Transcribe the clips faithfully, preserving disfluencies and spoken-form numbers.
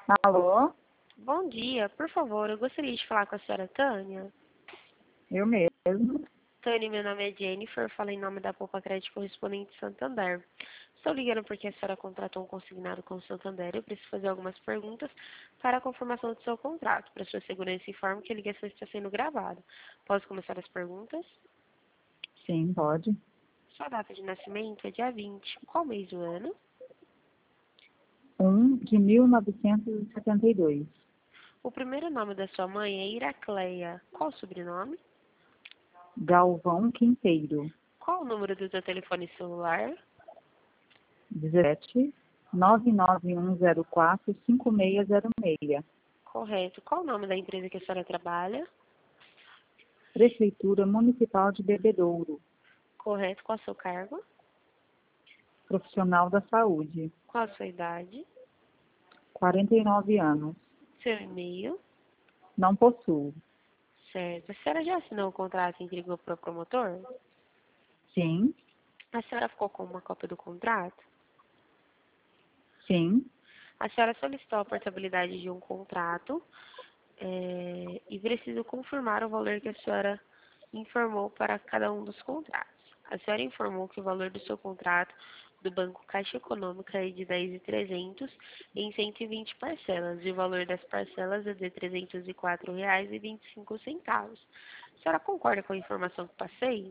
Alô? Bom dia, por favor, eu gostaria de falar com a senhora Tânia. Eu mesmo. Tânia, meu nome é Jennifer, falo em nome da Poupa Crédito Correspondente Santander. Estou ligando porque a senhora contratou um consignado com o Santander e eu preciso fazer algumas perguntas para a confirmação do seu contrato. Para sua segurança, informo que a ligação está sendo gravada. Posso começar as perguntas? Sim, pode. Sua data de nascimento é dia vinte. Qual mês do ano? um de mil novecentos e setenta e dois. O primeiro nome da sua mãe é Iracleia. Qual o sobrenome? Galvão Quinteiro. Qual o número do seu telefone celular? dezessete, nove nove um zero quatro, cinco seis zero seis. Correto. Qual o nome da empresa que a senhora trabalha? Prefeitura Municipal de Bebedouro. Correto. Qual o seu cargo? Profissional da Saúde. Qual a sua idade? quarenta e nove anos. Seu e-mail? Não possuo. Certo. A senhora já assinou o contrato e entregou para o promotor? Sim, A senhora ficou com uma cópia do contrato? sim. A senhora solicitou a portabilidade de um contrato é, e preciso confirmar o valor que a senhora informou para cada um dos contratos. A senhora informou que o valor do seu contrato do Banco Caixa Econômica é de dez mil e trezentos em cento e vinte parcelas e o valor das parcelas é de trezentos e quatro reais e vinte e cinco centavos. A senhora concorda com a informação que passei?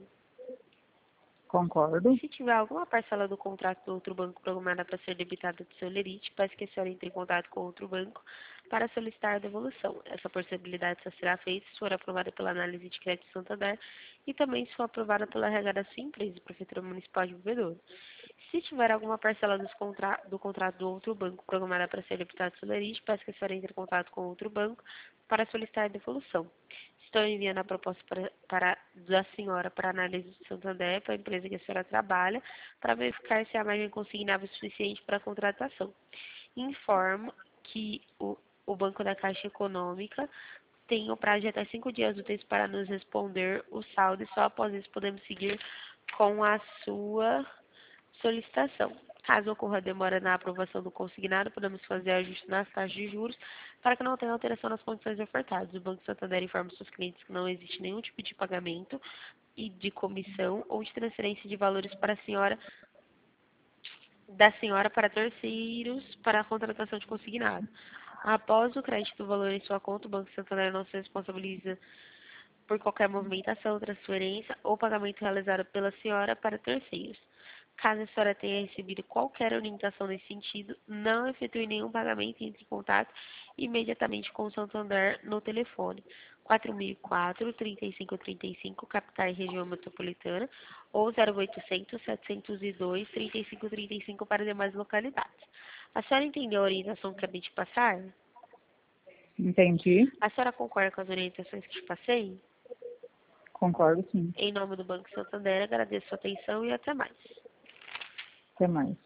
Concordo. Se tiver alguma parcela do contrato do outro banco programada para ser debitada do seu lerite, peço que a senhora entre em contato com outro banco para solicitar a devolução. Essa possibilidade só será feita se for aprovada pela análise de crédito Santander e também se for aprovada pela R H da sua empresa, Prefeitura Municipal de Bebedouro. Se tiver alguma parcela dos contra... do contrato do outro banco programada para ser debitada do seu lerite, peço que a senhora entre em contato com outro banco para solicitar a devolução. Estou enviando a proposta para, para, da senhora para análise do Santander, para a empresa que a senhora trabalha, para verificar se a margem consignável é suficiente para a contratação. Informo que o, o Banco da Caixa Econômica tem o prazo de até cinco dias úteis para nos responder o saldo e só após isso podemos seguir com a sua solicitação. Caso ocorra demora na aprovação do consignado, podemos fazer ajuste nas taxas de juros para que não tenha alteração nas condições ofertadas. O Banco Santander informa seus clientes que não existe nenhum tipo de pagamento e de comissão ou de transferência de valores para a senhora da senhora para terceiros para a contratação de consignado. Após o crédito do valor em sua conta, o Banco Santander não se responsabiliza por qualquer movimentação, transferência ou pagamento realizado pela senhora para terceiros. Caso a senhora tenha recebido qualquer orientação nesse sentido, não efetue nenhum pagamento e entre em contato imediatamente com o Santander no telefone quatro mil e quatro, trinta e cinco trinta e cinco, capital e região metropolitana, ou zero oitocentos, setecentos e dois, trinta e cinco trinta e cinco para demais localidades. A senhora entendeu a orientação que acabei de passar? Entendi. A senhora concorda com as orientações que te passei? Concordo, sim. Em nome do Banco Santander, agradeço a sua atenção e até mais. Até mais.